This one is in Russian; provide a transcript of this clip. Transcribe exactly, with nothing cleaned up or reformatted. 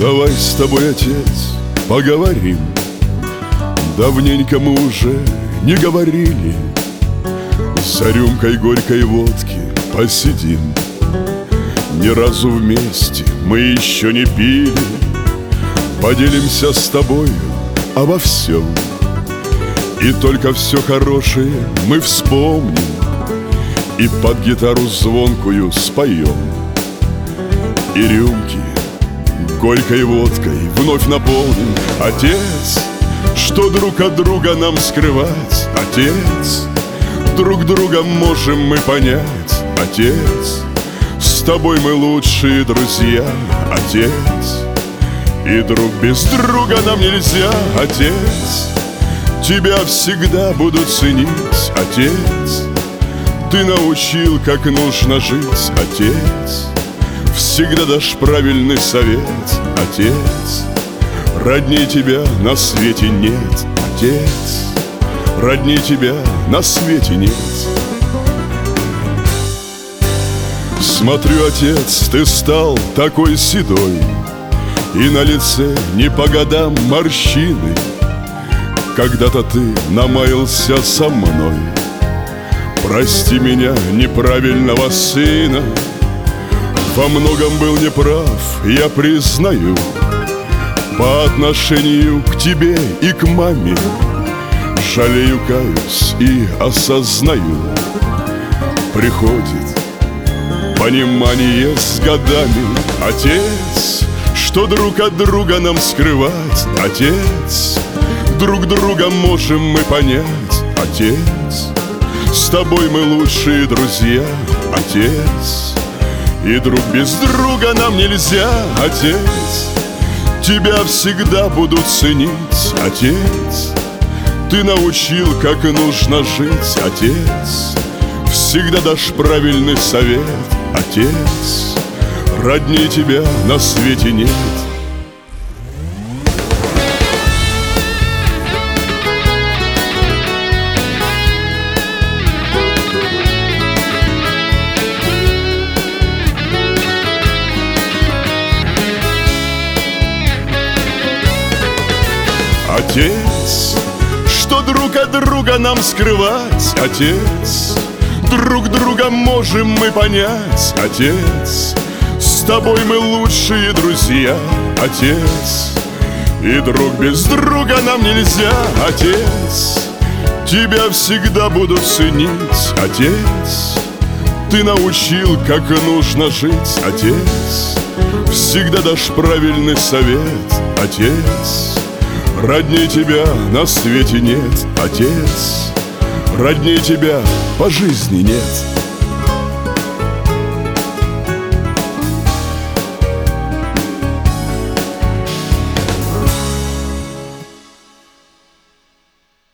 Давай с тобой, отец, поговорим. Давненько мы уже не говорили. За рюмкой горькой водки посидим. Ни разу вместе мы еще не пили. Поделимся с тобою обо всем, и только все хорошее мы вспомним и под гитару звонкую споем. И рюмки горькой водкой вновь наполним. Отец, что друг от друга нам скрывать? Отец, друг друга можем мы понять. Отец, с тобой мы лучшие друзья. Отец, и друг без друга нам нельзя. Отец, тебя всегда буду ценить. Отец, ты научил, как нужно жить. Отец, всегда дашь правильный совет. Отец, родней тебя на свете нет. Отец, родней тебя на свете нет. Смотрю, отец, ты стал такой седой, и на лице не по годам морщины. Когда-то ты намаялся со мной. Прости меня, неправильного сына. Во многом был неправ, я признаю, по отношению к тебе и к маме. Жалею, каюсь и осознаю. Приходит понимание с годами. Отец, что друг от друга нам скрывать? Отец, друг друга можем мы понять. Отец, с тобой мы лучшие друзья. Отец, и друг без друга нам нельзя. Отец, тебя всегда буду ценить. Отец, ты научил, как нужно жить. Отец, всегда дашь правильный совет. Отец, родней тебя на свете нет. Отец, что друг от друга нам скрывать? Отец, друг друга можем мы понять. Отец, с тобой мы лучшие друзья. Отец, и друг без друга нам нельзя. Отец, тебя всегда буду ценить. Отец, ты научил, как нужно жить. Отец, всегда дашь правильный совет. Отец, родней тебя на свете нет. Отец, родней тебя по жизни нет.